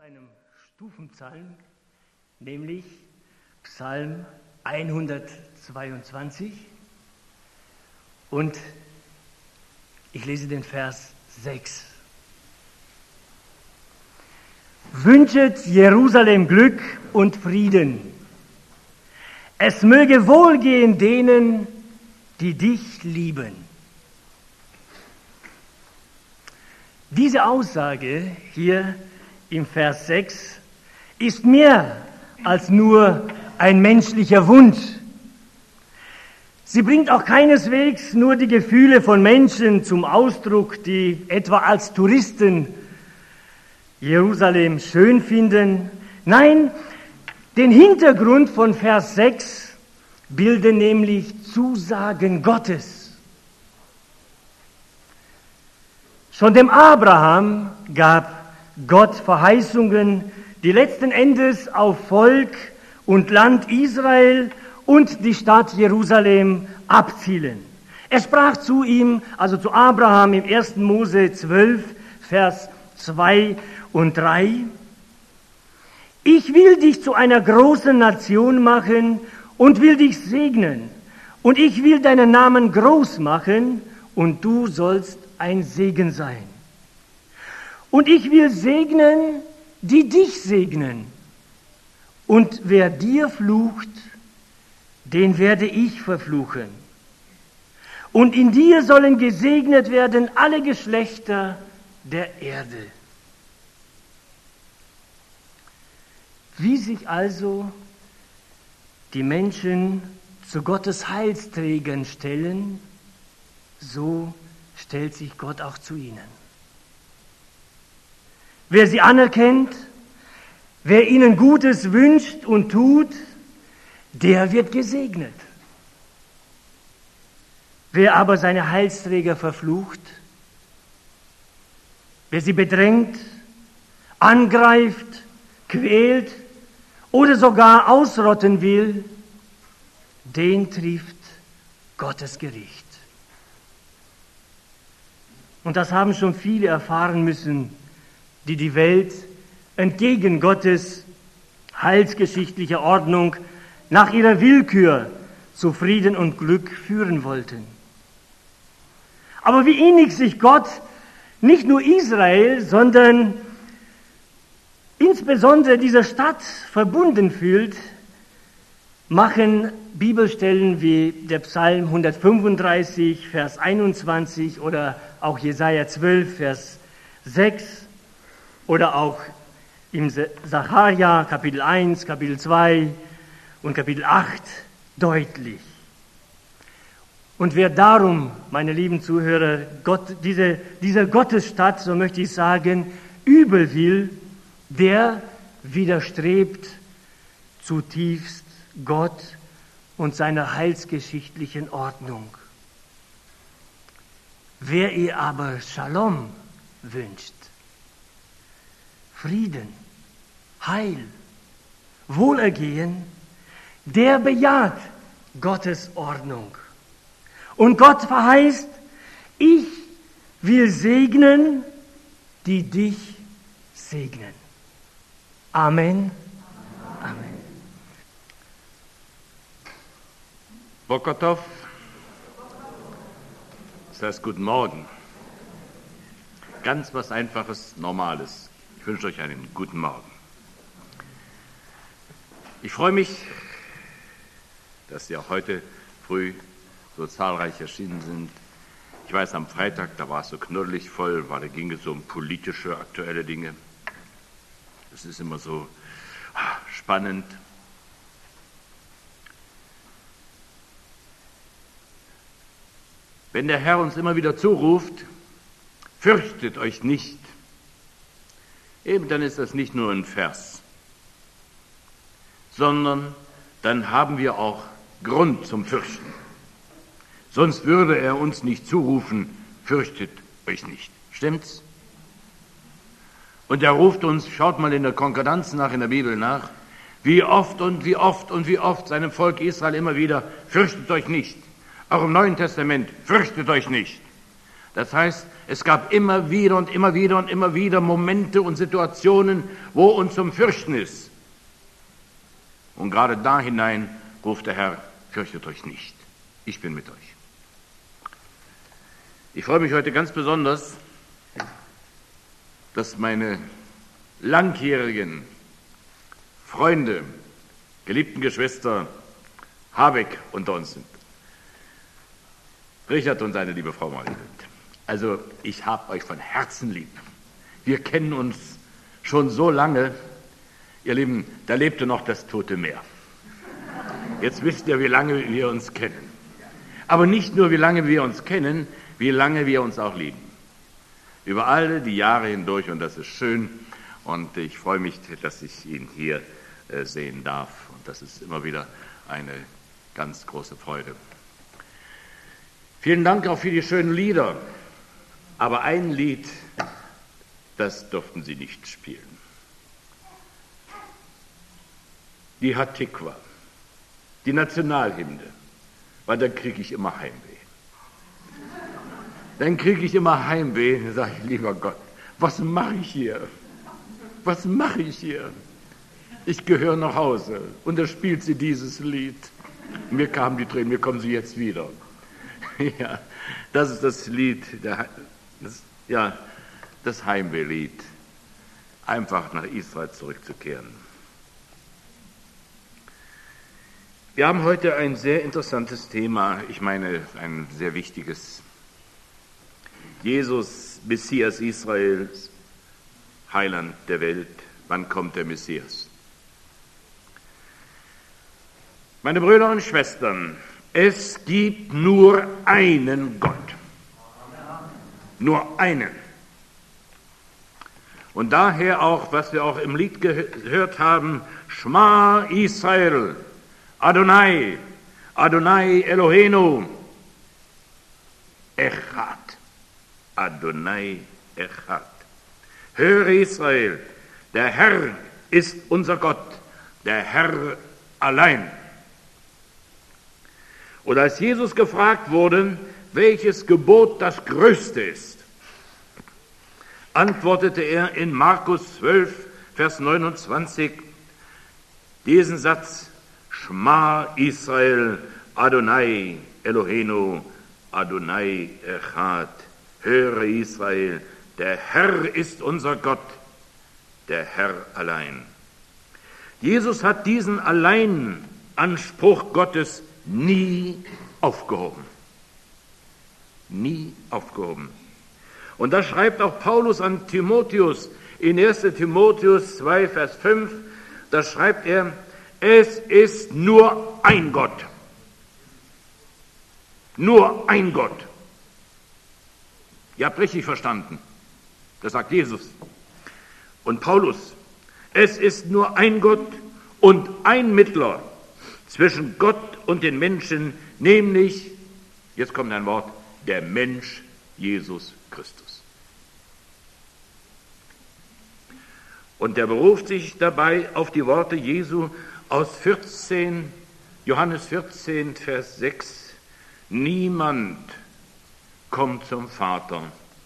einem Stufenpsalm, nämlich Psalm 122, und ich lese den Vers 6. Wünscht Jerusalem Glück und Frieden. Es möge wohlgehen denen, die dich lieben. Diese Aussage hier im Vers 6 ist mehr als nur ein menschlicher Wunsch. Sie bringt auch keineswegs nur die Gefühle von Menschen zum Ausdruck, die etwa als Touristen Jerusalem schön finden. Nein, den Hintergrund von Vers 6 bilden nämlich Zusagen Gottes. Schon dem Abraham gab Gott Verheißungen, die letzten Endes auf Volk und Land Israel und die Stadt Jerusalem abzielen. Er sprach zu ihm, also zu Abraham im 1. Mose 12, Vers 2 und 3, ich will dich zu einer großen Nation machen und will dich segnen. Und ich will deinen Namen groß machen und du sollst ein Segen sein. Und ich will segnen, die dich segnen. Und wer dir flucht, den werde ich verfluchen. Und in dir sollen gesegnet werden alle Geschlechter der Erde. Wie sich also die Menschen zu Gottes Heilsträgern stellen, so stellt sich Gott auch zu ihnen. Wer sie anerkennt, wer ihnen Gutes wünscht und tut, der wird gesegnet. Wer aber seine Heilsträger verflucht, wer sie bedrängt, angreift, quält oder sogar ausrotten will, den trifft Gottes Gericht. Und das haben schon viele erfahren müssen, die die Welt entgegen Gottes heilsgeschichtlicher Ordnung nach ihrer Willkür zu Frieden und Glück führen wollten. Aber wie innig sich Gott nicht nur Israel, sondern insbesondere dieser Stadt verbunden fühlt, machen Bibelstellen wie der Psalm 135, Vers 21 oder auch Jesaja 12, Vers 6 oder auch im Sacharja Kapitel 1, Kapitel 2 und Kapitel 8 deutlich. Und wer darum, meine lieben Zuhörer, dieser Gottesstadt, so möchte ich sagen, übel will, der widerstrebt zutiefst Gott und seiner heilsgeschichtlichen Ordnung. Wer ihr aber Shalom wünscht, Frieden, Heil, Wohlergehen, der bejaht Gottes Ordnung. Und Gott verheißt, ich will segnen, die dich segnen. Amen. Amen. Bokotov, das heißt guten Morgen. Ganz was Einfaches, Normales. Ich wünsche euch einen guten Morgen. Ich freue mich, dass Sie auch heute früh so zahlreich erschienen sind. Ich weiß, am Freitag, da war es so knuddelig voll, weil da ging es um politische, aktuelle Dinge. Das ist immer so spannend. Wenn der Herr uns immer wieder zuruft, fürchtet euch nicht, eben dann ist das nicht nur ein Vers, sondern dann haben wir auch Grund zum Fürchten. Sonst würde er uns nicht zurufen, fürchtet euch nicht. Stimmt's? Und er ruft uns, schaut mal in der Konkordanz nach, in der Bibel nach, wie oft und wie oft und wie oft seinem Volk Israel immer wieder, fürchtet euch nicht. Auch im Neuen Testament, fürchtet euch nicht. Das heißt, es gab immer wieder und immer wieder und immer wieder Momente und Situationen, wo uns zum Fürchten ist. Und gerade da hinein ruft der Herr, fürchtet euch nicht, ich bin mit euch. Ich freue mich heute ganz besonders, dass meine langjährigen Freunde, geliebten Geschwister Habeck unter uns sind. Richard und seine liebe Frau Marlind. Also ich habe euch von Herzen lieb. Wir kennen uns schon so lange. Ihr Lieben, da lebte noch das Tote Meer. Jetzt wisst ihr, wie lange wir uns kennen. Aber nicht nur, wie lange wir uns kennen, wie lange wir uns auch lieben. Über alle die Jahre hindurch, und das ist schön. Und ich freue mich, dass ich ihn hier sehen darf. Und das ist immer wieder eine ganz große Freude. Vielen Dank auch für die schönen Lieder. Aber ein Lied, das durften Sie nicht spielen. Die Hatikwa, die Nationalhymne, weil dann kriege ich immer Heimweh. Dann kriege ich immer Heimweh, dann sage ich, lieber Gott, was mache ich hier? Was mache ich hier? Ich gehöre nach Hause und da spielt sie dieses Lied. Mir kamen die Tränen, mir kommen sie jetzt wieder. Ja, das ist das Lied, das Heimwehlied, einfach nach Israel zurückzukehren. Wir haben heute ein sehr interessantes Thema, ich meine ein sehr wichtiges. Jesus, Messias Israels, Heiland der Welt, wann kommt der Messias? Meine Brüder und Schwestern, es gibt nur einen Gott. Nur einen. Und daher auch, was wir auch im Lied gehört haben, Shema Israel, Adonai, Adonai Eloheinu, Echad, Adonai Echad. Höre Israel, der Herr ist unser Gott, der Herr allein. Und als Jesus gefragt wurde, welches Gebot das größte ist, antwortete er in Markus 12, Vers 29, diesen Satz, Shema Israel, Adonai Eloheinu, Adonai Echad. Höre Israel, der Herr ist unser Gott, der Herr allein. Jesus hat diesen Alleinanspruch Gottes nie aufgehoben. Nie aufgehoben. Und das schreibt auch Paulus an Timotheus in 1. Timotheus 2, Vers 5, da schreibt er, es ist nur ein Gott. Nur ein Gott. Ihr habt richtig verstanden. Das sagt Jesus. Und Paulus, es ist nur ein Gott und ein Mittler zwischen Gott und den Menschen, nämlich, jetzt kommt ein Wort, der Mensch Jesus Christus. Und er beruft sich dabei auf die Worte Jesu aus Johannes 14, Vers 6. Niemand kommt zum Vater,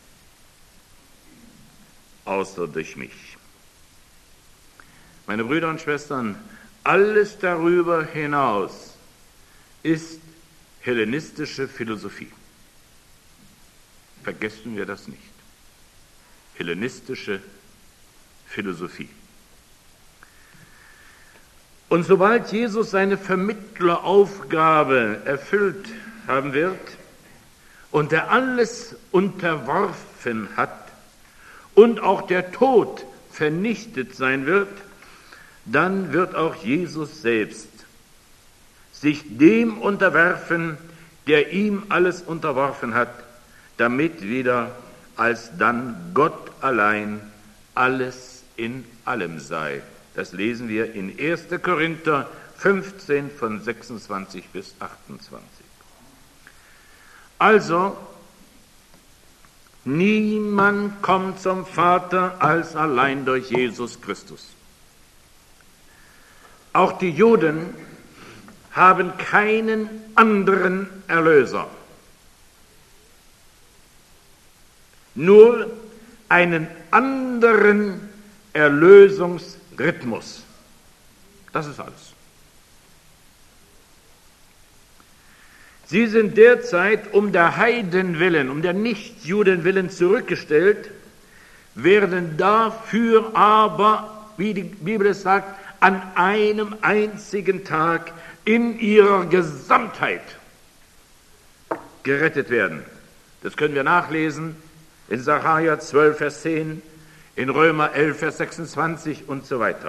außer durch mich. Meine Brüder und Schwestern, alles darüber hinaus ist hellenistische Philosophie. Vergessen wir das nicht. Hellenistische Philosophie. Und sobald Jesus seine Vermittleraufgabe erfüllt haben wird und er alles unterworfen hat und auch der Tod vernichtet sein wird, dann wird auch Jesus selbst sich dem unterwerfen, der ihm alles unterworfen hat, damit wieder alsdann Gott allein alles in allem sei. Das lesen wir in 1. Korinther 15 von 26 bis 28. Also, niemand kommt zum Vater als allein durch Jesus Christus. Auch die Juden haben keinen anderen Erlöser. nur einen anderen Erlösungsrhythmus. Das ist alles. Sie sind derzeit um der Heiden willen, um der Nichtjuden willen zurückgestellt, werden dafür aber, wie die Bibel es sagt, an einem einzigen Tag in ihrer Gesamtheit gerettet werden. Das können wir nachlesen in Sacharja 12, Vers 10, in Römer 11, Vers 26 und so weiter.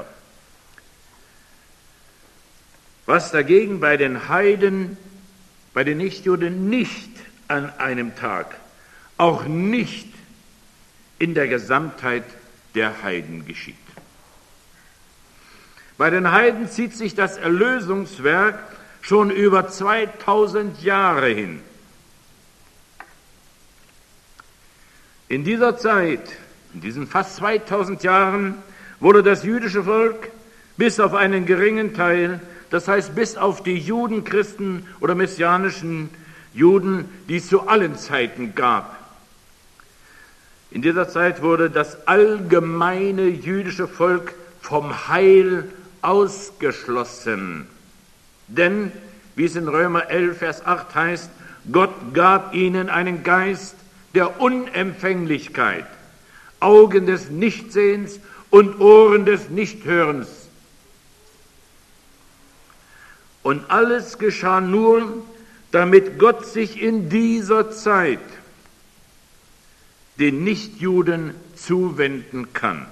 Was dagegen bei den Heiden, bei den Nichtjuden nicht an einem Tag, auch nicht in der Gesamtheit der Heiden geschieht. Bei den Heiden zieht sich das Erlösungswerk schon über 2000 Jahre hin. In dieser Zeit, in diesen fast 2000 Jahren, wurde das jüdische Volk bis auf einen geringen Teil, das heißt bis auf die Juden, Christen oder messianischen Juden, die es zu allen Zeiten gab. In dieser Zeit wurde das allgemeine jüdische Volk vom Heil ausgeschlossen. Denn, wie es in Römer 11, Vers 8 heißt, Gott gab ihnen einen Geist der Unempfänglichkeit, Augen des Nichtsehens und Ohren des Nichthörens. Und alles geschah nur, damit Gott sich in dieser Zeit den Nichtjuden zuwenden kann.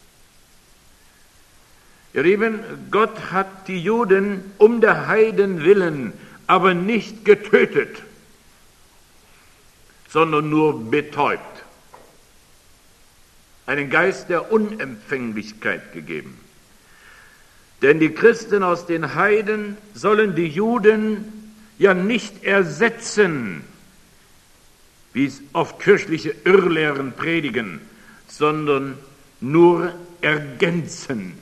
Ihr Lieben, Gott hat die Juden um der Heiden willen aber nicht getötet, sondern nur betäubt. Einen Geist der Unempfänglichkeit gegeben. Denn die Christen aus den Heiden sollen die Juden ja nicht ersetzen, wie es oft kirchliche Irrlehren predigen, sondern nur ergänzen.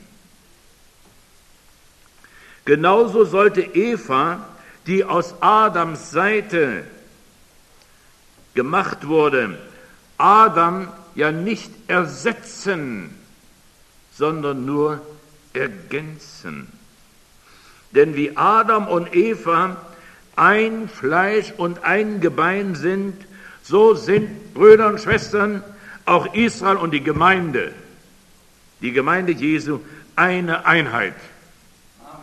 Genauso sollte Eva, die aus Adams Seite gemacht wurde, Adam ja nicht ersetzen, sondern nur ergänzen. Denn wie Adam und Eva ein Fleisch und ein Gebein sind, so sind, Brüder und Schwestern, auch Israel und die Gemeinde Jesu, eine Einheit. Amen.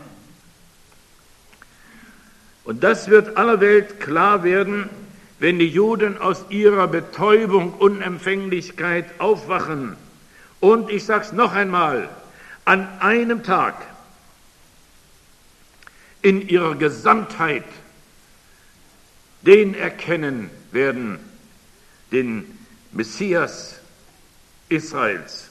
Und das wird aller Welt klar werden, wenn die Juden aus ihrer Betäubung, Unempfänglichkeit aufwachen. Und ich sage es noch einmal, an einem Tag in ihrer Gesamtheit den erkennen werden, den Messias Israels.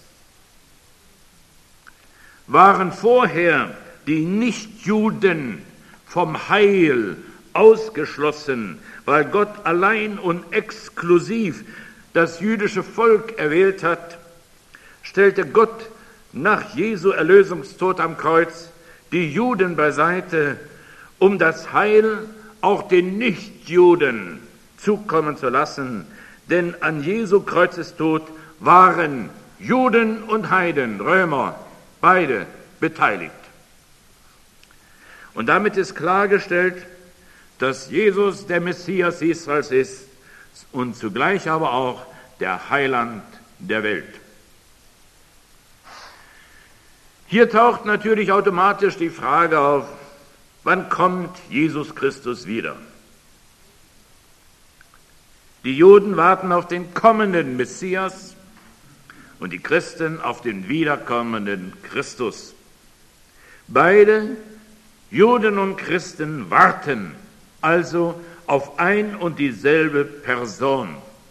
Waren vorher die Nichtjuden vom Heil ausgeschlossen, weil Gott allein und exklusiv das jüdische Volk erwählt hat, stellte Gott nach Jesu Erlösungstod am Kreuz die Juden beiseite, um das Heil auch den Nichtjuden zukommen zu lassen. Denn an Jesu Kreuzestod waren Juden und Heiden, Römer, beide beteiligt. Und damit ist klargestellt, dass Jesus der Messias Israels ist und zugleich aber auch der Heiland der Welt. Hier taucht natürlich automatisch die Frage auf, wann kommt Jesus Christus wieder? Die Juden warten auf den kommenden Messias und die Christen auf den wiederkommenden Christus. Beide, Juden und Christen, warten also auf ein und dieselbe Person.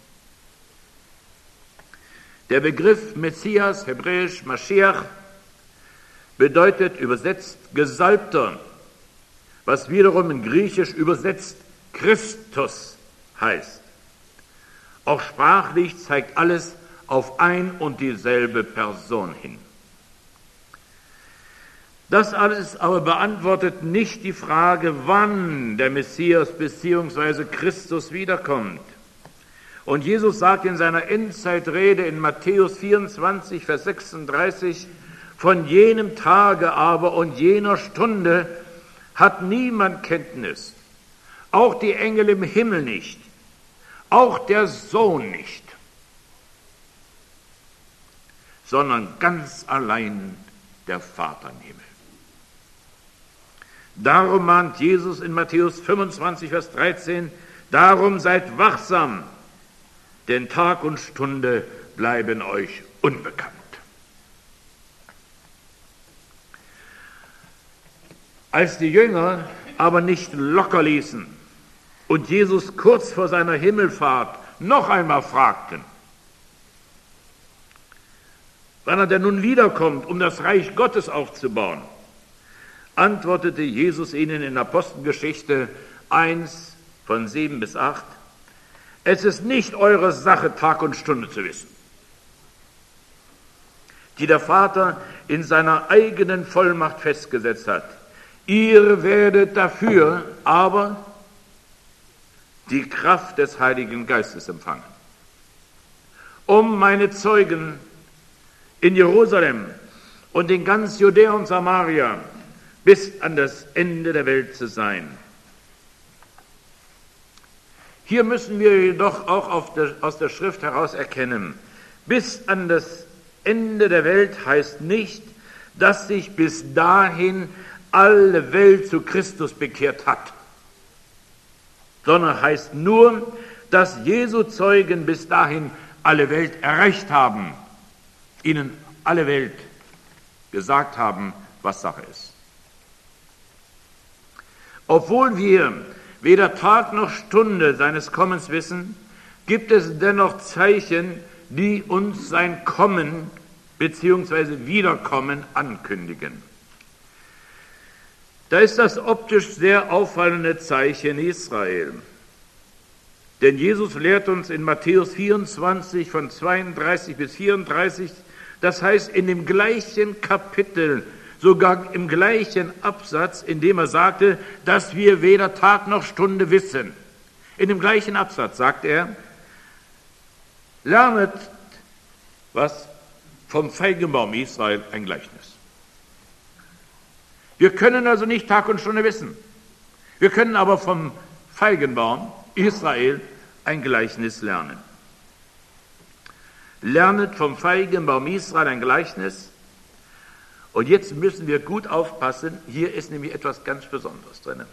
Der Begriff Messias, hebräisch Maschiach, bedeutet übersetzt Gesalbter, was wiederum in Griechisch übersetzt Christus heißt. Auch sprachlich zeigt alles auf ein und dieselbe Person hin. Das alles aber beantwortet nicht die Frage, wann der Messias bzw. Christus wiederkommt. Und Jesus sagt in seiner Endzeitrede in Matthäus 24, Vers 36, von jenem Tage aber und jener Stunde hat niemand Kenntnis, auch die Engel im Himmel nicht, auch der Sohn nicht, sondern ganz allein der Vater im Himmel. Darum mahnt Jesus in Matthäus 25, Vers 13, darum seid wachsam, denn Tag und Stunde bleiben euch unbekannt. Als die Jünger aber nicht locker ließen und Jesus kurz vor seiner Himmelfahrt noch einmal fragten, wann er denn nun wiederkommt, um das Reich Gottes aufzubauen, antwortete Jesus ihnen in Apostelgeschichte 1 von 7 bis 8, es ist nicht eure Sache, Tag und Stunde zu wissen, die der Vater in seiner eigenen Vollmacht festgesetzt hat. Ihr werdet dafür aber die Kraft des Heiligen Geistes empfangen, um meine Zeugen in Jerusalem und in ganz Judäa und Samaria bis an das Ende der Welt zu sein. Hier müssen wir jedoch auch aus der Schrift heraus erkennen, bis an das Ende der Welt heißt nicht, dass sich bis dahin alle Welt zu Christus bekehrt hat, sondern heißt nur, dass Jesu Zeugen bis dahin alle Welt erreicht haben, ihnen alle Welt gesagt haben, was Sache ist. Obwohl wir weder Tag noch Stunde seines Kommens wissen, gibt es dennoch Zeichen, die uns sein Kommen bzw. Wiederkommen ankündigen. Da ist das optisch sehr auffallende Zeichen Israel. Denn Jesus lehrt uns in Matthäus 24 von 32 bis 34, das heißt in dem gleichen Kapitel, sogar im gleichen Absatz, in dem er sagte, dass wir weder Tag noch Stunde wissen. In dem gleichen Absatz sagt er, lernet was vom Feigenbaum Israel ein Gleichnis. Wir können also nicht Tag und Stunde wissen. Wir können aber vom Feigenbaum Israel ein Gleichnis lernen. Lernet vom Feigenbaum Israel ein Gleichnis. Und jetzt müssen wir gut aufpassen, hier ist nämlich etwas ganz Besonderes drin.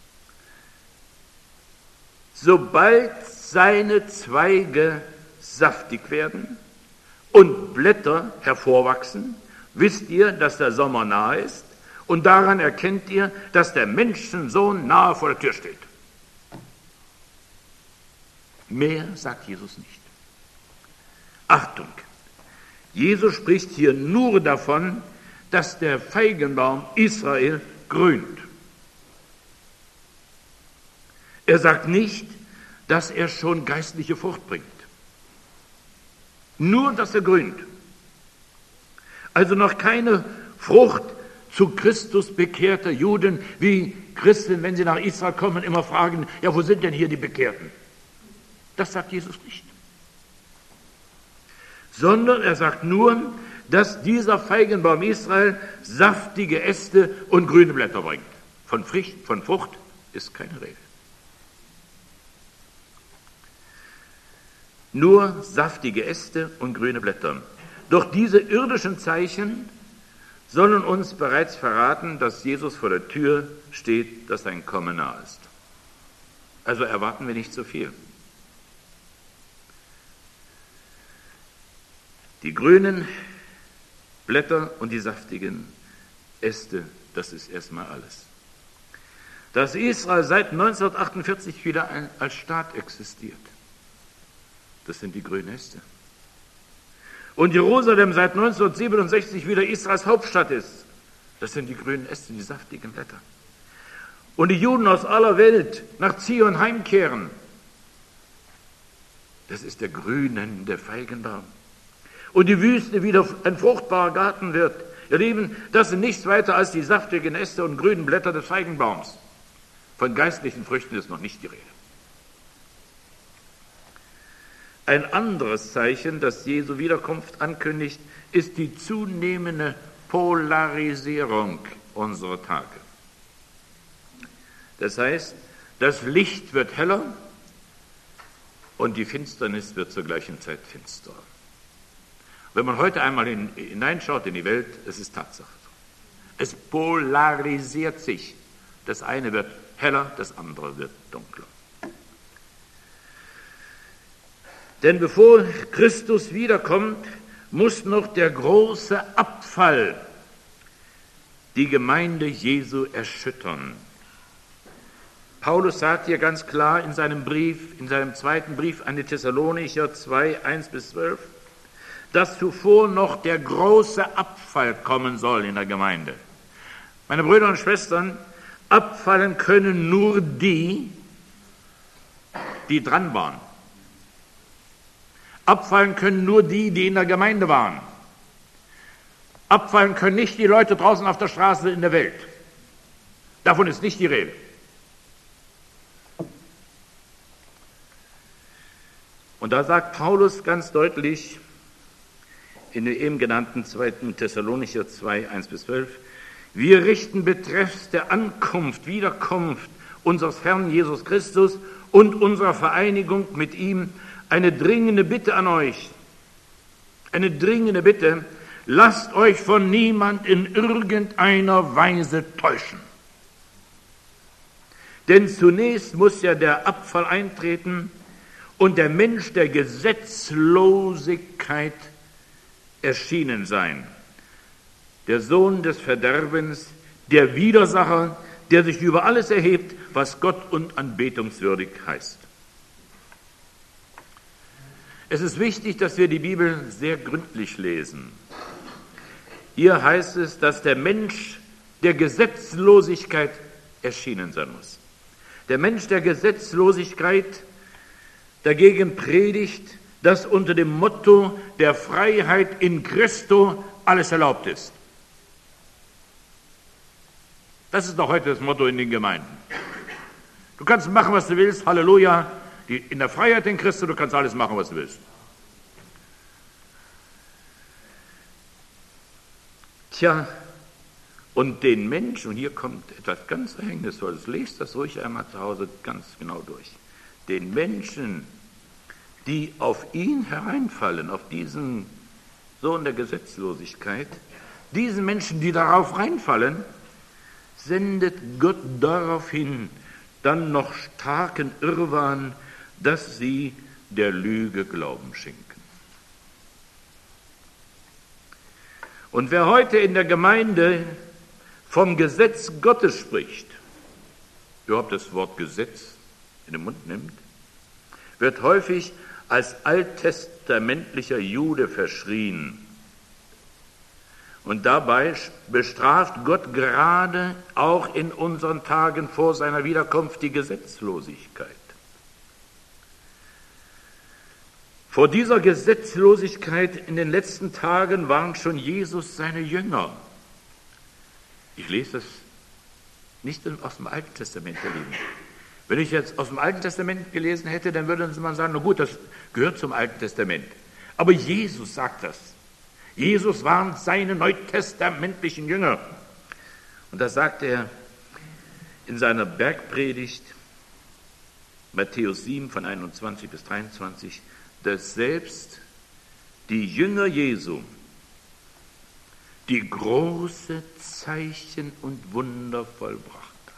Sobald seine Zweige saftig werden und Blätter hervorwachsen, wisst ihr, dass der Sommer nahe ist, und daran erkennt ihr, dass der Menschensohn nahe vor der Tür steht. Mehr sagt Jesus nicht. Achtung, Jesus spricht hier nur davon, dass der Feigenbaum Israel grünt. Er sagt nicht, dass er schon geistliche Frucht bringt. Nur, dass er grünt. Also noch keine Frucht zu Christus bekehrter Juden, wie Christen, wenn sie nach Israel kommen, immer fragen, ja, wo sind denn hier die Bekehrten? Das sagt Jesus nicht. Sondern er sagt nur, dass dieser Feigenbaum Israel saftige Äste und grüne Blätter bringt. Von Frucht ist keine Rede. Nur saftige Äste und grüne Blätter. Doch diese irdischen Zeichen sollen uns bereits verraten, dass Jesus vor der Tür steht, dass sein Kommen nahe ist. Also erwarten wir nicht so viel. Die grünen Blätter und die saftigen Äste, das ist erstmal alles. Dass Israel seit 1948 wieder als Staat existiert, das sind die grünen Äste. Und Jerusalem seit 1967 wieder Israels Hauptstadt ist, das sind die grünen Äste, die saftigen Blätter. Und die Juden aus aller Welt nach Zion heimkehren, das ist der grünende Feigenbaum. Und die Wüste wieder ein fruchtbarer Garten wird. Ihr Lieben, das sind nichts weiter als die saftigen Äste und grünen Blätter des Feigenbaums. Von geistlichen Früchten ist noch nicht die Rede. Ein anderes Zeichen, das Jesu Wiederkunft ankündigt, ist die zunehmende Polarisierung unserer Tage. Das heißt, das Licht wird heller und die Finsternis wird zur gleichen Zeit finsterer. Wenn man heute einmal hineinschaut in die Welt, es ist Tatsache. Es polarisiert sich. Das eine wird heller, das andere wird dunkler. Denn bevor Christus wiederkommt, muss noch der große Abfall die Gemeinde Jesu erschüttern. Paulus sagt hier ganz klar in seinem Brief, in seinem zweiten Brief an die Thessalonicher 2, 1-12, dass zuvor noch der große Abfall kommen soll in der Gemeinde. Meine Brüder und Schwestern, abfallen können nur die, die dran waren. Abfallen können nur die, die in der Gemeinde waren. Abfallen können nicht die Leute draußen auf der Straße in der Welt. Davon ist nicht die Rede. Und da sagt Paulus ganz deutlich in den eben genannten 2. Thessalonicher 2, 1-12, wir richten betreffs der Ankunft, Wiederkunft unseres Herrn Jesus Christus und unserer Vereinigung mit ihm eine dringende Bitte an euch. Eine dringende Bitte, lasst euch von niemand in irgendeiner Weise täuschen. Denn zunächst muss ja der Abfall eintreten und der Mensch der Gesetzlosigkeit erschienen sein. Der Sohn des Verderbens, der Widersacher, der sich über alles erhebt, was Gott und anbetungswürdig heißt. Es ist wichtig, dass wir die Bibel sehr gründlich lesen. Hier heißt es, dass der Mensch der Gesetzlosigkeit erschienen sein muss. Der Mensch der Gesetzlosigkeit dagegen predigt, dass unter dem Motto der Freiheit in Christo alles erlaubt ist. Das ist doch heute das Motto in den Gemeinden. Du kannst machen, was du willst, Halleluja. In der Freiheit in Christo, du kannst alles machen, was du willst. Tja, und den Menschen, und hier kommt etwas ganz Verhängnisvolles, lest das ruhig einmal zu Hause ganz genau durch. Den Menschen, die auf ihn hereinfallen, auf diesen Sohn der Gesetzlosigkeit, diesen Menschen, die darauf reinfallen, sendet Gott daraufhin dann noch starken Irrwahn, dass sie der Lüge Glauben schenken. Und wer heute in der Gemeinde vom Gesetz Gottes spricht, überhaupt das Wort Gesetz in den Mund nimmt, wird häufig als alttestamentlicher Jude verschrien. Und dabei bestraft Gott gerade auch in unseren Tagen vor seiner Wiederkunft die Gesetzlosigkeit. Vor dieser Gesetzlosigkeit in den letzten Tagen waren schon Jesus seine Jünger. Ich lese das nicht aus dem Alten Testament, ihr Lieben. Wenn ich jetzt aus dem Alten Testament gelesen hätte, dann würde man sagen, na gut, das gehört zum Alten Testament. Aber Jesus sagt das. Jesus waren seine neutestamentlichen Jünger. Und da sagt er in seiner Bergpredigt, Matthäus 7 von 21 bis 23, dass selbst die Jünger Jesu, die große Zeichen und Wunder vollbracht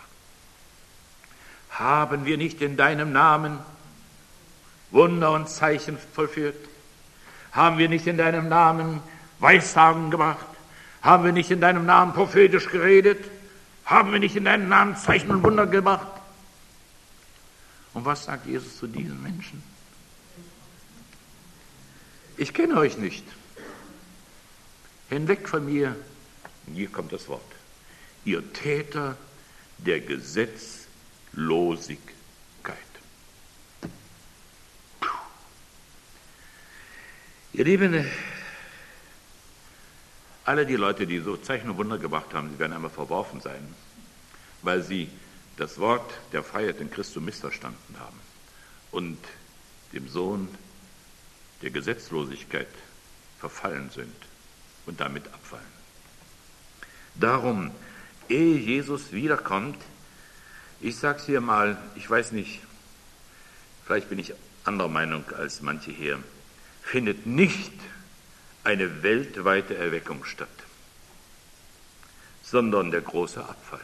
haben. Haben wir nicht in deinem Namen Wunder und Zeichen vollführt? Haben wir nicht in deinem Namen Weissagen gemacht? Haben wir nicht in deinem Namen prophetisch geredet? Haben wir nicht in deinem Namen Zeichen und Wunder gemacht? Und was sagt Jesus zu diesen Menschen? Ich kenne euch nicht. Hinweg von mir, hier kommt das Wort, ihr Täter der Gesetzlosigkeit. Ihr Lieben, alle die Leute, die so Zeichen und Wunder gebracht haben, sie werden einmal verworfen sein, weil sie das Wort der Freiheit in Christus missverstanden haben und dem Sohn der Gesetzlosigkeit verfallen sind und damit abfallen. Darum, ehe Jesus wiederkommt, ich sage es hier mal, ich weiß nicht, vielleicht bin ich anderer Meinung als manche hier, findet nicht eine weltweite Erweckung statt, sondern der große Abfall.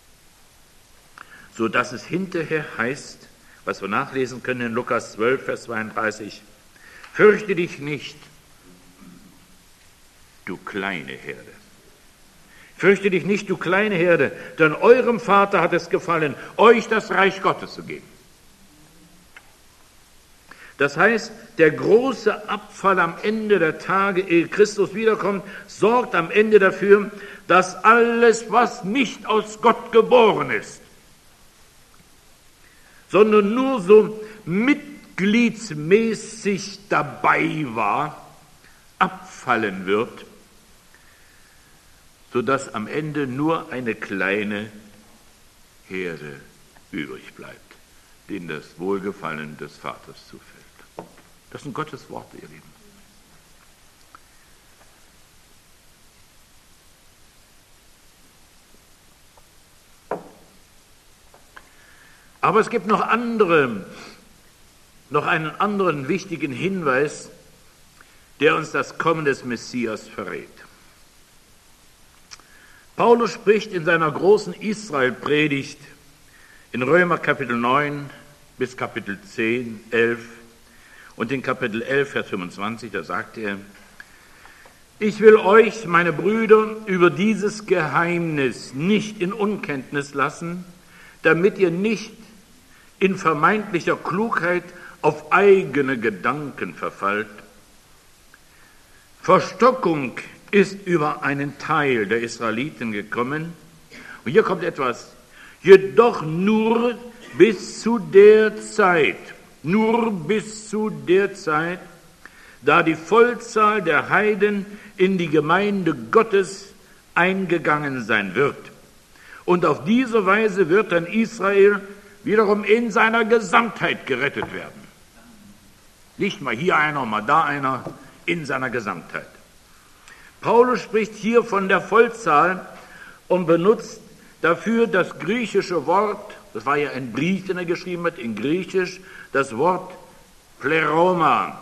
So dass es hinterher heißt, was wir nachlesen können in Lukas 12, Vers 32, fürchte dich nicht, du kleine Herde. Fürchte dich nicht, du kleine Herde, denn eurem Vater hat es gefallen, euch das Reich Gottes zu geben. Das heißt, der große Abfall am Ende der Tage, ehe Christus wiederkommt, sorgt am Ende dafür, dass alles, was nicht aus Gott geboren ist, sondern nur so mitgliedsmäßig dabei war, abfallen wird, sodass am Ende nur eine kleine Herde übrig bleibt, denen das Wohlgefallen des Vaters zufällt. Das sind Gottes Worte, ihr Lieben. Aber es gibt noch einen anderen wichtigen Hinweis, der uns das Kommen des Messias verrät. Paulus spricht in seiner großen Israel-Predigt in Römer Kapitel 9 bis Kapitel 10, 11 und in Kapitel 11, Vers 25, da sagt er, ich will euch, meine Brüder, über dieses Geheimnis nicht in Unkenntnis lassen, damit ihr nicht in vermeintlicher Klugheit auf eigene Gedanken verfallt. Verstockung ist über einen Teil der Israeliten gekommen. Und hier kommt etwas, jedoch nur bis zu der Zeit, da die Vollzahl der Heiden in die Gemeinde Gottes eingegangen sein wird. Und auf diese Weise wird dann Israel wiederum in seiner Gesamtheit gerettet werden. Nicht mal hier einer, mal da einer, in seiner Gesamtheit. Paulus spricht hier von der Vollzahl und benutzt dafür das griechische Wort, das war ja ein Brief, den er geschrieben hat, in Griechisch, das Wort Pleroma.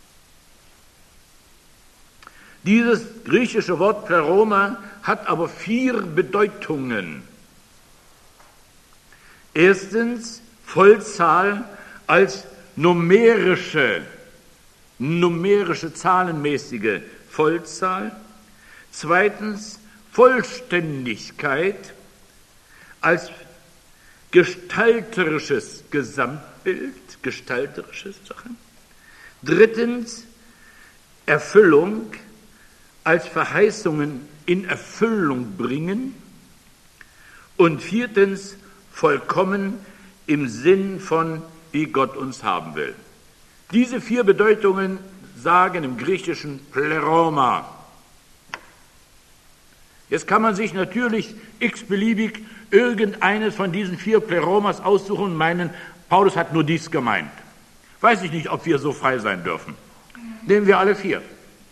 Dieses griechische Wort Pleroma hat aber 4 Bedeutungen. Erstens Vollzahl als numerische, zahlenmäßige Vollzahl. Zweitens Vollständigkeit als gestalterisches Gesamtbild, gestalterische Sachen. Drittens Erfüllung als Verheißungen in Erfüllung bringen. Und viertens vollkommen im Sinn von, wie Gott uns haben will. Diese 4 Bedeutungen sagen im Griechischen Pleroma. Jetzt kann man sich natürlich x-beliebig irgendeines von diesen 4 Pleromas aussuchen und meinen, Paulus hat nur dies gemeint. Weiß ich nicht, ob wir so frei sein dürfen. Nehmen wir alle 4.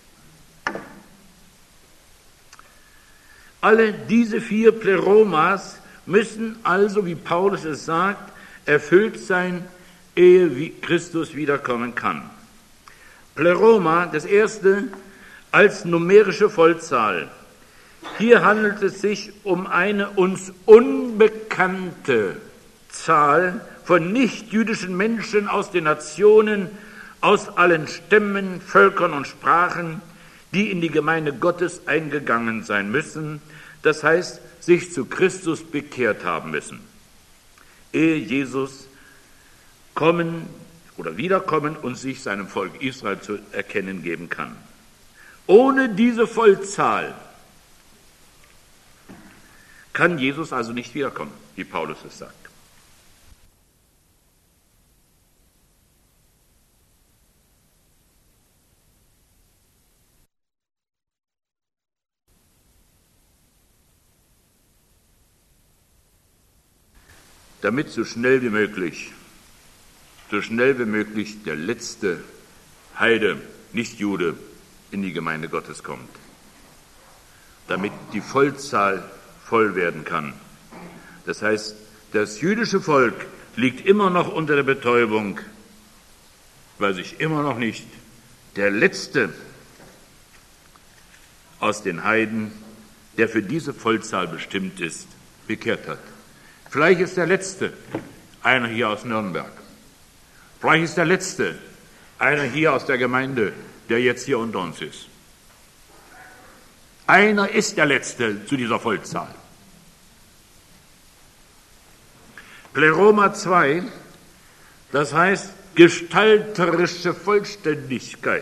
Alle diese 4 Pleromas müssen also, wie Paulus es sagt, erfüllt sein, ehe Christus wiederkommen kann. Pleroma, das erste, als numerische Vollzahl. Hier handelt es sich um eine uns unbekannte Zahl von nichtjüdischen Menschen aus den Nationen, aus allen Stämmen, Völkern und Sprachen, die in die Gemeinde Gottes eingegangen sein müssen, das heißt, sich zu Christus bekehrt haben müssen, ehe Jesus kommen oder wiederkommen und sich seinem Volk Israel zu erkennen geben kann. Ohne diese Vollzahl kann Jesus also nicht wiederkommen, wie Paulus es sagt. Damit so schnell wie möglich der letzte Heide, nicht Jude, in die Gemeinde Gottes kommt, damit die Vollzahl voll werden kann. Das heißt, das jüdische Volk liegt immer noch unter der Betäubung, weil sich immer noch nicht der Letzte aus den Heiden, der für diese Vollzahl bestimmt ist, bekehrt hat. Vielleicht ist der Letzte einer hier aus Nürnberg. Vielleicht ist der Letzte einer hier aus der Gemeinde, der jetzt hier unter uns ist. Einer ist der Letzte zu dieser Vollzahl. Pleroma 2, das heißt gestalterische Vollständigkeit.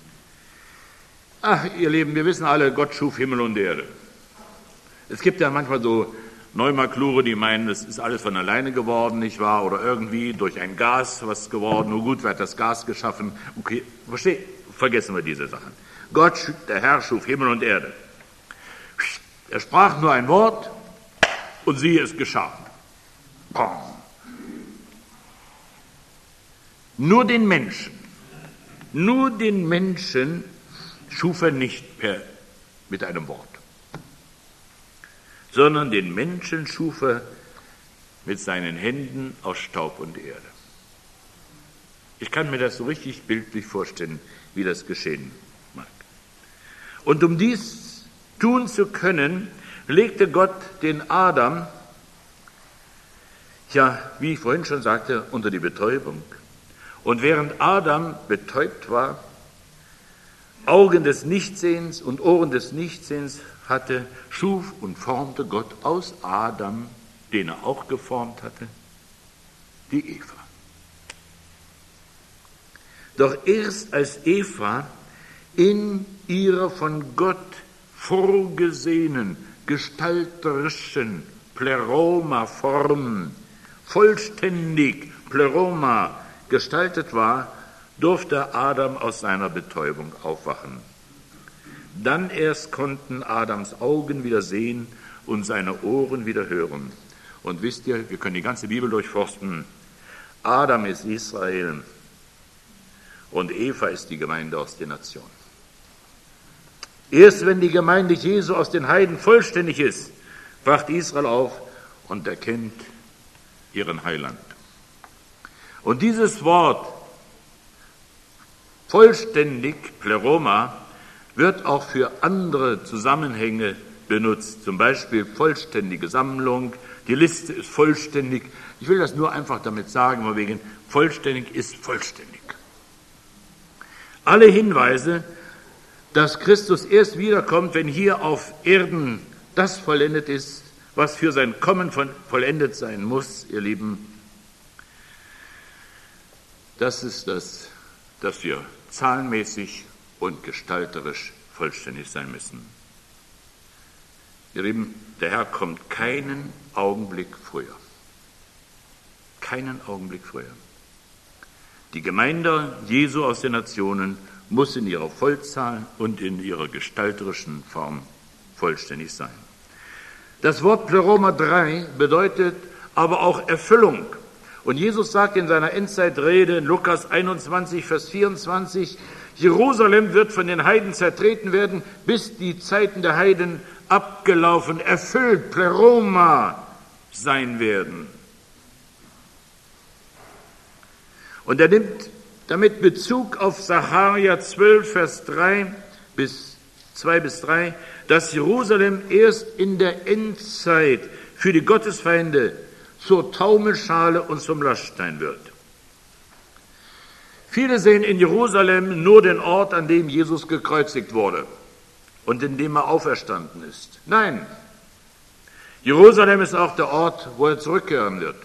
Ach, ihr Lieben, wir wissen alle, Gott schuf Himmel und Erde. Es gibt ja manchmal so Neumaklure, die meinen, es ist alles von alleine geworden, nicht wahr? Oder irgendwie durch ein Gas was geworden. Nur gut, wer hat das Gas geschaffen? Okay, vergessen wir diese Sachen. Gott, der Herr, schuf Himmel und Erde. Er sprach nur ein Wort und siehe, es geschah. Nur den Menschen schuf er nicht mit einem Wort, sondern den Menschen schuf er mit seinen Händen aus Staub und Erde. Ich kann mir das so richtig bildlich vorstellen, wie das geschehen mag. Und um dies tun zu können, legte Gott den Adam, ja, wie ich vorhin schon sagte, unter die Betäubung. Und während Adam betäubt war, Augen des Nichtsehens und Ohren des Nichtsehens hatte, schuf und formte Gott aus Adam, den er auch geformt hatte, die Eva. Doch erst als Eva in ihrer von Gott vorgesehenen, gestalterischen Pleroma-Form vollständig Pleroma gestaltet war, durfte Adam aus seiner Betäubung aufwachen. Dann erst konnten Adams Augen wieder sehen und seine Ohren wieder hören. Und wisst ihr, wir können die ganze Bibel durchforsten. Adam ist Israel und Eva ist die Gemeinde aus den Nationen. Erst wenn die Gemeinde Jesu aus den Heiden vollständig ist, wacht Israel auf und erkennt ihren Heiland. Und dieses Wort vollständig, Pleroma, wird auch für andere Zusammenhänge benutzt, zum Beispiel vollständige Sammlung, die Liste ist vollständig. Ich will das nur einfach damit sagen, wegen vollständig ist vollständig. Alle Hinweise, dass Christus erst wiederkommt, wenn hier auf Erden das vollendet ist, was für sein Kommen vollendet sein muss, ihr Lieben, das ist das, dass wir zahlenmäßig und gestalterisch vollständig sein müssen. Ihr Lieben, der Herr kommt keinen Augenblick früher. Keinen Augenblick früher. Die Gemeinde Jesu aus den Nationen muss in ihrer Vollzahl und in ihrer gestalterischen Form vollständig sein. Das Wort Pleroma 3 bedeutet aber auch Erfüllung. Und Jesus sagt in seiner Endzeitrede in Lukas 21, Vers 24, Jerusalem wird von den Heiden zertreten werden, bis die Zeiten der Heiden abgelaufen, erfüllt, Pleroma sein werden. Und er nimmt damit Bezug auf Sacharja 12, Vers 2 bis 3, dass Jerusalem erst in der Endzeit für die Gottesfeinde zur Taumelschale und zum Laststein wird. Viele sehen in Jerusalem nur den Ort, an dem Jesus gekreuzigt wurde und in dem er auferstanden ist. Nein, Jerusalem ist auch der Ort, wo er zurückkehren wird.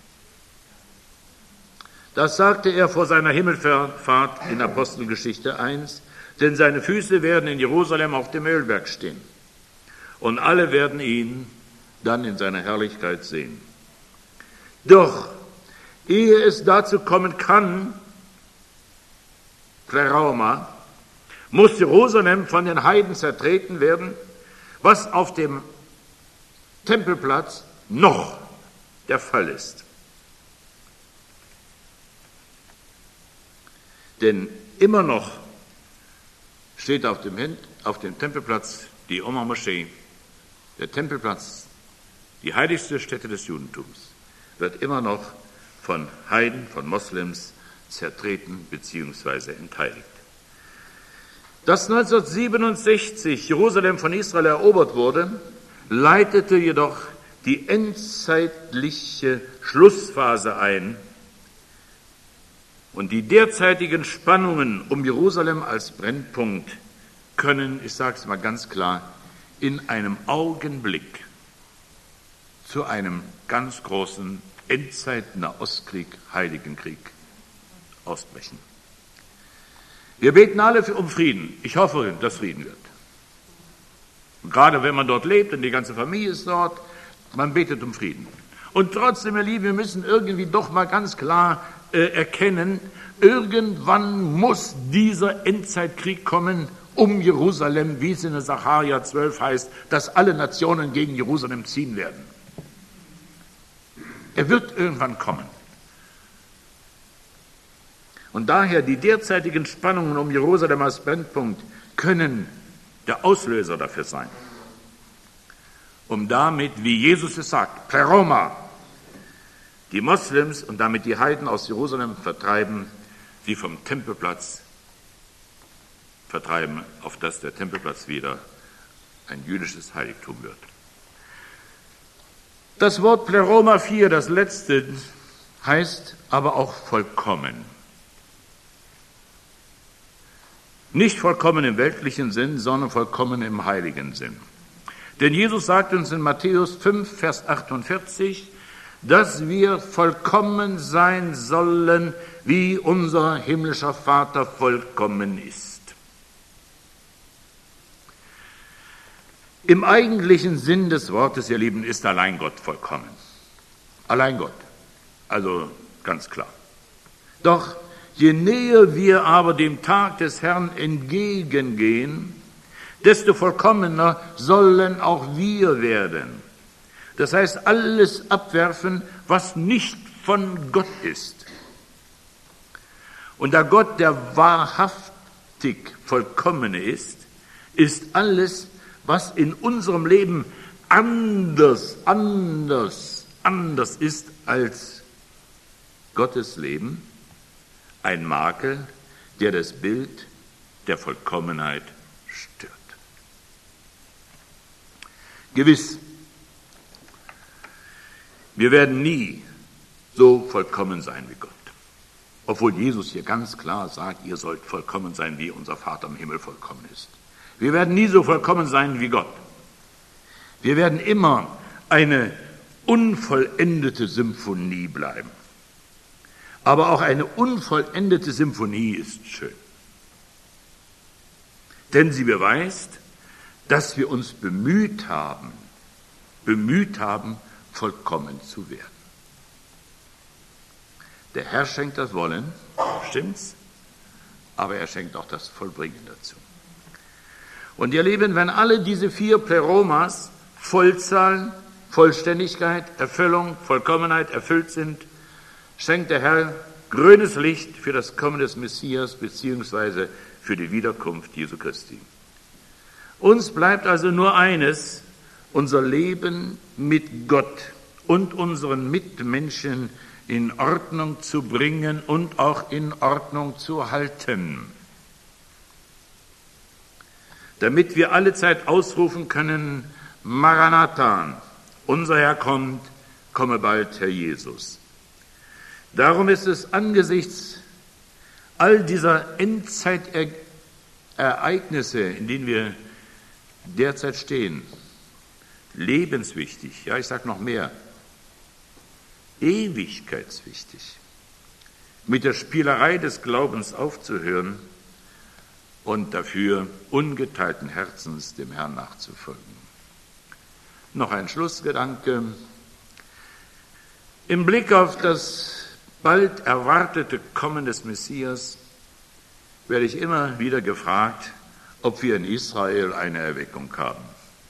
Das sagte er vor seiner Himmelfahrt in Apostelgeschichte 1, denn seine Füße werden in Jerusalem auf dem Ölberg stehen und alle werden ihn dann in seiner Herrlichkeit sehen. Doch, ehe es dazu kommen kann, Pleroma, muss Jerusalem von den Heiden zertreten werden, was auf dem Tempelplatz noch der Fall ist. Denn Immer noch steht auf dem Tempelplatz die Omar Moschee, der Tempelplatz, die heiligste Stätte des Judentums, wird immer noch von Heiden, von Moslems zertreten bzw. entheiligt. Dass 1967 Jerusalem von Israel erobert wurde, leitete jedoch die endzeitliche Schlussphase ein und die derzeitigen Spannungen um Jerusalem als Brennpunkt können, ich sage es mal ganz klar, in einem Augenblick zu einem ganz großen Endzeit-Nahostkrieg, Heiligen Krieg ausbrechen. Wir beten alle um Frieden. Ich hoffe, dass Frieden wird. Und gerade wenn man dort lebt und die ganze Familie ist dort, man betet um Frieden. Und trotzdem, ihr Lieben, wir müssen irgendwie doch mal ganz klar erkennen, irgendwann muss dieser Endzeitkrieg kommen um Jerusalem, wie es in der Sacharja 12 heißt, dass alle Nationen gegen Jerusalem ziehen werden. Er wird irgendwann kommen. Und daher die derzeitigen Spannungen um Jerusalem als Brennpunkt können der Auslöser dafür sein, um damit, wie Jesus es sagt, Pleroma, die Moslems und damit die Heiden aus Jerusalem vertreiben, sie vom Tempelplatz vertreiben, auf dass der Tempelplatz wieder ein jüdisches Heiligtum wird. Das Wort Pleroma 4, das letzte, heißt aber auch vollkommen. Nicht vollkommen im weltlichen Sinn, sondern vollkommen im heiligen Sinn. Denn Jesus sagt uns in Matthäus 5, Vers 48, dass wir vollkommen sein sollen, wie unser himmlischer Vater vollkommen ist. Im eigentlichen Sinn des Wortes, ihr Lieben, ist allein Gott vollkommen. Allein Gott. Also ganz klar. Doch je näher wir aber dem Tag des Herrn entgegengehen, desto vollkommener sollen auch wir werden. Das heißt, alles abwerfen, was nicht von Gott ist. Und da Gott der wahrhaftig Vollkommene ist, ist alles, was in unserem Leben anders ist als Gottes Leben, ein Makel, der das Bild der Vollkommenheit stört. Gewiss, wir werden nie so vollkommen sein wie Gott. Obwohl Jesus hier ganz klar sagt, ihr sollt vollkommen sein, wie unser Vater im Himmel vollkommen ist. Wir werden nie so vollkommen sein wie Gott. Wir werden immer eine unvollendete Symphonie bleiben. Aber auch eine unvollendete Symphonie ist schön. Denn sie beweist, dass wir uns bemüht haben, vollkommen zu werden. Der Herr schenkt das Wollen, stimmt's? Aber er schenkt auch das Vollbringen dazu. Und ihr Lieben, wenn alle diese 4 Pleromas, Vollzahl, Vollständigkeit, Erfüllung, Vollkommenheit erfüllt sind, schenkt der Herr grünes Licht für das Kommen des Messias beziehungsweise für die Wiederkunft Jesu Christi. Uns bleibt also nur eines, unser Leben mit Gott und unseren Mitmenschen in Ordnung zu bringen und auch in Ordnung zu halten, damit wir alle Zeit ausrufen können, Maranatha, unser Herr kommt, komme bald, Herr Jesus. Darum ist es angesichts all dieser Endzeitereignisse, in denen wir derzeit stehen, lebenswichtig, ja, ich sage noch mehr, ewigkeitswichtig, mit der Spielerei des Glaubens aufzuhören und dafür ungeteilten Herzens dem Herrn nachzufolgen. Noch ein Schlussgedanke. Im Blick auf das bald erwartete Kommen des Messias werde ich immer wieder gefragt, ob wir in Israel eine Erweckung haben.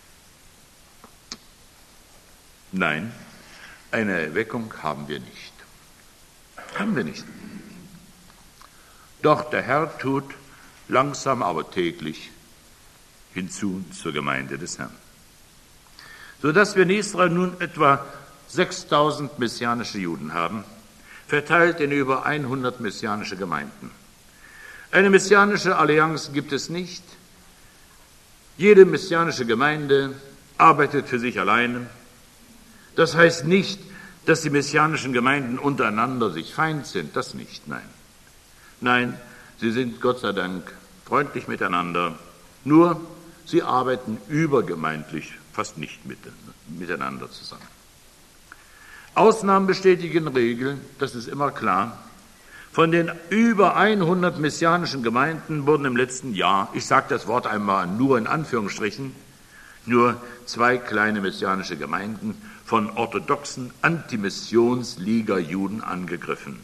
Nein, eine Erweckung haben wir nicht. Haben wir nicht. Doch der Herr tut langsam, aber täglich hinzu zur Gemeinde des Herrn. Sodass wir in Israel nun etwa 6000 messianische Juden haben, verteilt in über 100 messianische Gemeinden. Eine messianische Allianz gibt es nicht. Jede messianische Gemeinde arbeitet für sich alleine. Das heißt nicht, dass die messianischen Gemeinden untereinander sich feind sind, das nicht, nein. Nein, sie sind Gott sei Dank freundlich miteinander, nur sie arbeiten übergemeindlich fast nicht miteinander zusammen. Ausnahmen bestätigen Regeln, das ist immer klar. Von den über 100 messianischen Gemeinden wurden im letzten Jahr, ich sage das Wort einmal nur in Anführungsstrichen, nur 2 kleine messianische Gemeinden von orthodoxen Antimissionsliga-Juden angegriffen.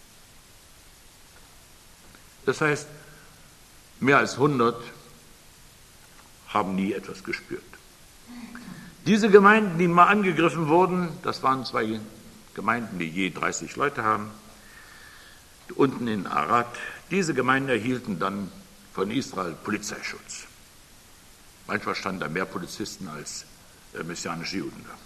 Das heißt, mehr als 100 haben nie etwas gespürt. Diese Gemeinden, die mal angegriffen wurden, das waren 2 Gemeinden, die je 30 Leute haben, unten in Arad. Diese Gemeinden erhielten dann von Israel Polizeischutz. Manchmal standen da mehr Polizisten als messianische Juden da.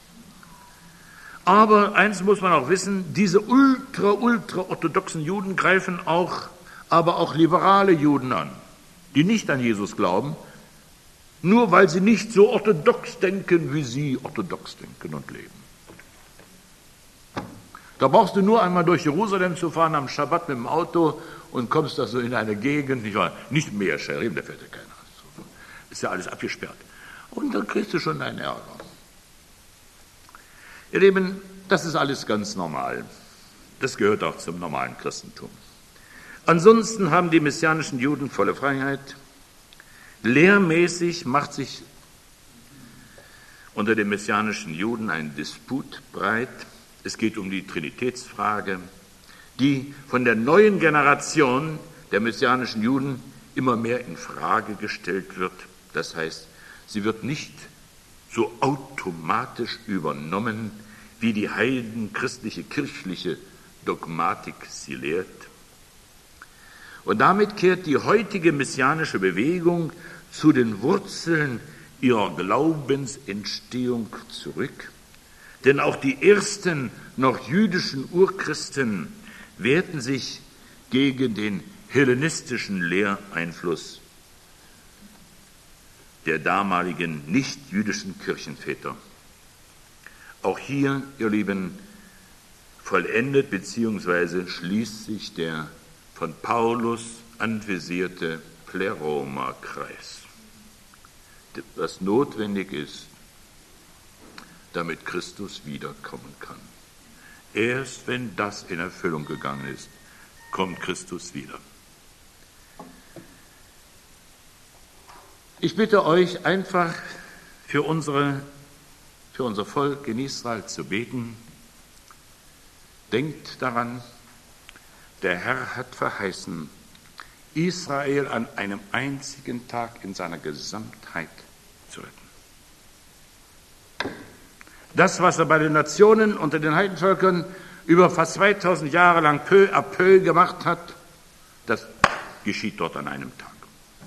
Aber eins muss man auch wissen, diese ultra-orthodoxen Juden greifen aber auch liberale Juden an, die nicht an Jesus glauben, nur weil sie nicht so orthodox denken, wie sie orthodox denken und leben. Da brauchst du nur einmal durch Jerusalem zu fahren am Schabbat mit dem Auto und kommst da so in eine Gegend, nicht mehr Scherim, da fährt ja keiner. Ist ja alles abgesperrt. Und dann kriegst du schon deinen Ärger. Ihr Lieben, das ist alles ganz normal. Das gehört auch zum normalen Christentum. Ansonsten haben die messianischen Juden volle Freiheit. Lehrmäßig macht sich unter den messianischen Juden ein Disput breit. Es geht um die Trinitätsfrage, die von der neuen Generation der messianischen Juden immer mehr in Frage gestellt wird. Das heißt, sie wird nicht so automatisch übernommen, wie die heidenchristliche kirchliche Dogmatik sie lehrt. Und damit kehrt die heutige messianische Bewegung zu den Wurzeln ihrer Glaubensentstehung zurück. Denn auch die ersten noch jüdischen Urchristen wehrten sich gegen den hellenistischen Lehreinfluss der damaligen nicht-jüdischen Kirchenväter. Auch hier, ihr Lieben, vollendet bzw. schließt sich der von Paulus anvisierte Pleroma-Kreis, was notwendig ist, damit Christus wiederkommen kann. Erst wenn das in Erfüllung gegangen ist, kommt Christus wieder. Ich bitte euch einfach für unser Volk in Israel zu beten. Denkt daran, der Herr hat verheißen, Israel an einem einzigen Tag in seiner Gesamtheit zu retten. Das, was er bei den Nationen unter den Heidenvölkern über fast 2000 Jahre lang peu à peu gemacht hat, das geschieht dort an einem Tag.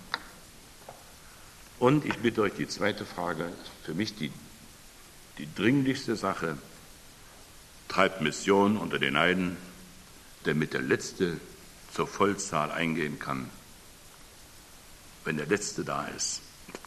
Und ich bitte euch, die zweite Frage, für mich die dringlichste Sache, treibt Mission unter den Heiden, damit der Letzte zur Vollzahl eingehen kann. Wenn der Letzte da ist,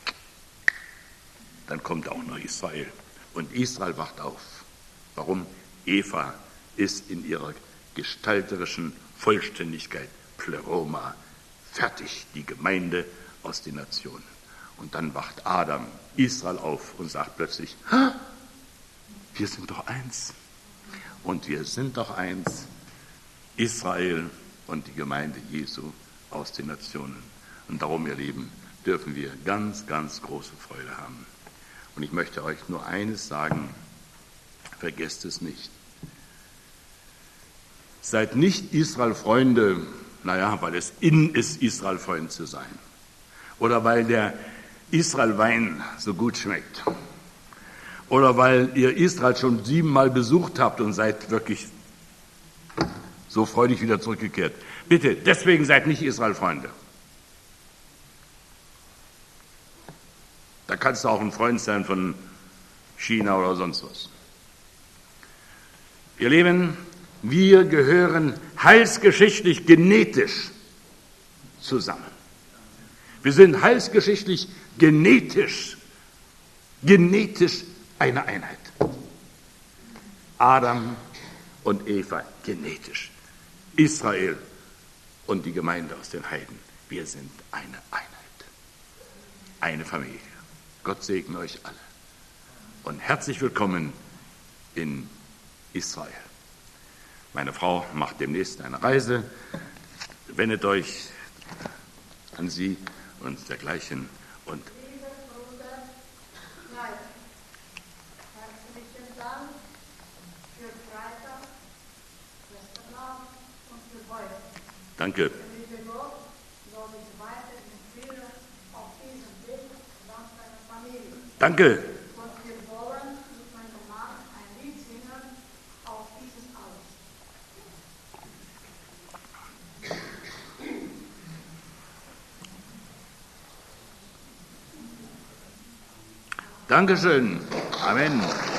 dann kommt auch noch Israel. Und Israel wacht auf. Warum? Eva ist in ihrer gestalterischen Vollständigkeit, Pleroma, fertig, die Gemeinde aus den Nationen. Und dann wacht Adam, Israel auf und sagt plötzlich, wir sind doch eins. Und wir sind doch eins, Israel und die Gemeinde Jesu aus den Nationen. Und darum, ihr Lieben, dürfen wir ganz, ganz große Freude haben. Und ich möchte euch nur eines sagen, vergesst es nicht. Seid nicht Israel-Freunde, weil es in ist, Israel-Freund zu sein. Oder weil der Israel-Wein so gut schmeckt. Oder weil ihr Israel schon 7-mal besucht habt und seid wirklich so freudig wieder zurückgekehrt. Bitte, deswegen seid nicht Israel-Freunde. Da kannst du auch ein Freund sein von China oder sonst was. Ihr Lieben, wir gehören heilsgeschichtlich genetisch zusammen. Wir sind heilsgeschichtlich genetisch eine Einheit. Adam und Eva genetisch. Israel und die Gemeinde aus den Heiden. Wir sind eine Einheit. Eine Familie. Gott segne euch alle. Und herzlich willkommen in Israel. Meine Frau macht demnächst eine Reise. Wendet euch an sie und dergleichen. Und Lieber Bruder Schneider, herzlichen Dank für Freitag, Westernacht und für heute. danke. Liebe Gott, soll ich weiterhin führen auf diesem Weg samt deiner Familie. Danke. Und wir wollen mit meinem Mann ein Lied singen auf dieses alles. Dankeschön. Amen.